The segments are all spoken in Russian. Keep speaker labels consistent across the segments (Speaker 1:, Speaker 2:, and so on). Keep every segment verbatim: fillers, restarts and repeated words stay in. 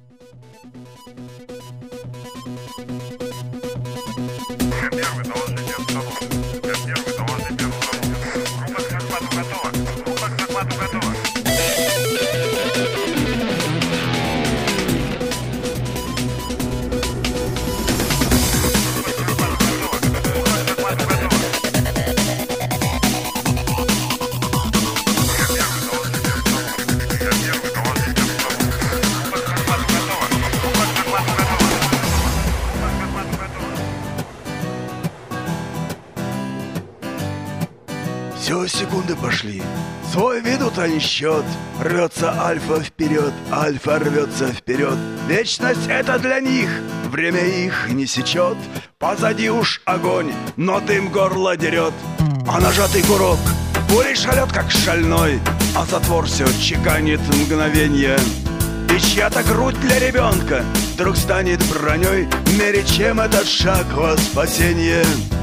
Speaker 1: Я первый, доложите обстановку. Я первый, доложите обстановку. Группа к захвату готова. Группа к захвату готова.
Speaker 2: Все, секунды пошли. Свой ведут они счет. Рвется Альфа вперед, Альфа рвется вперед. Вечность это для них, время их не сечет. Позади уж огонь, но дым горло дерет. А нажатый курок пулей шалет, как шальной, а затвор все чеканит мгновенье. И чья-то грудь для ребенка вдруг станет броней, мере чем этот шаг во спасение.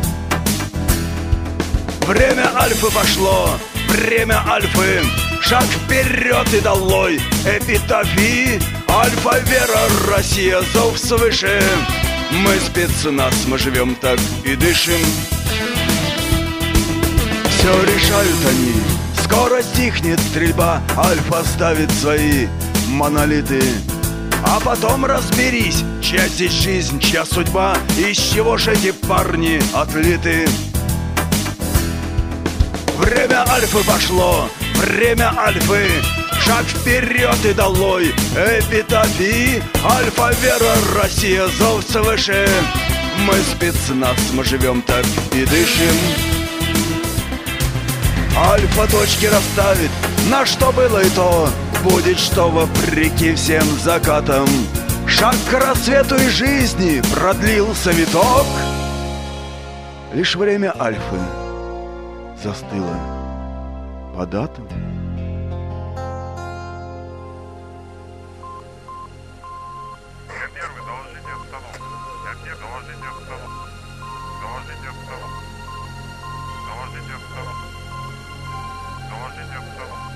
Speaker 2: Время Альфы пошло, время Альфы. Шаг вперед и долой. Эпитафии, Альфа, вера, Россия, зов свыше. Мы спецназ, мы живем так и дышим. Все решают они. Скоро стихнет стрельба. Альфа ставит свои монолиты. А потом разберись, чья здесь жизнь, чья судьба, из чего ж эти парни отлиты. Время Альфы пошло, время Альфы. Шаг вперед и долой. Эпитафии, Альфа, вера, Россия, зов свыше. Мы спецназ, мы живем так и дышим. Альфа точки расставит, на что было и то. Будет что вопреки всем закатам. Шаг к рассвету и жизни продлился виток. Лишь время Альфы застыло по датам.
Speaker 1: Я первый, доложите обстановку. Я первый, доложите обстановку. Доложите обстановку. Доложите обстановку. Доложите обстановку.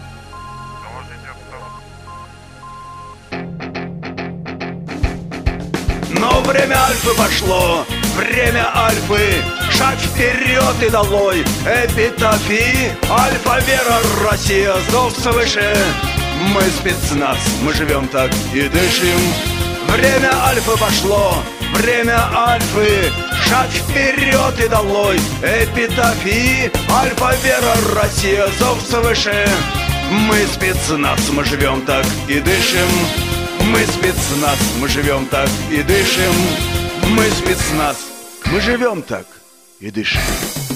Speaker 1: Доложите обстановку.
Speaker 2: Но время Альфы пошло, время Альфы. Шаг вперед и долой. Эпитафии, Альфа, вера, Россия, зов свыше. Мы спецназ, мы живем так и дышим. Время Альфы пошло, время Альфы. Шаг вперед и долой. Эпитафии, Альфа, вера, Россия, зов свыше. Мы спецназ, мы живем так и дышим. Мы спецназ, мы живем так и дышим. Мы спецназ, мы живем так и дышим.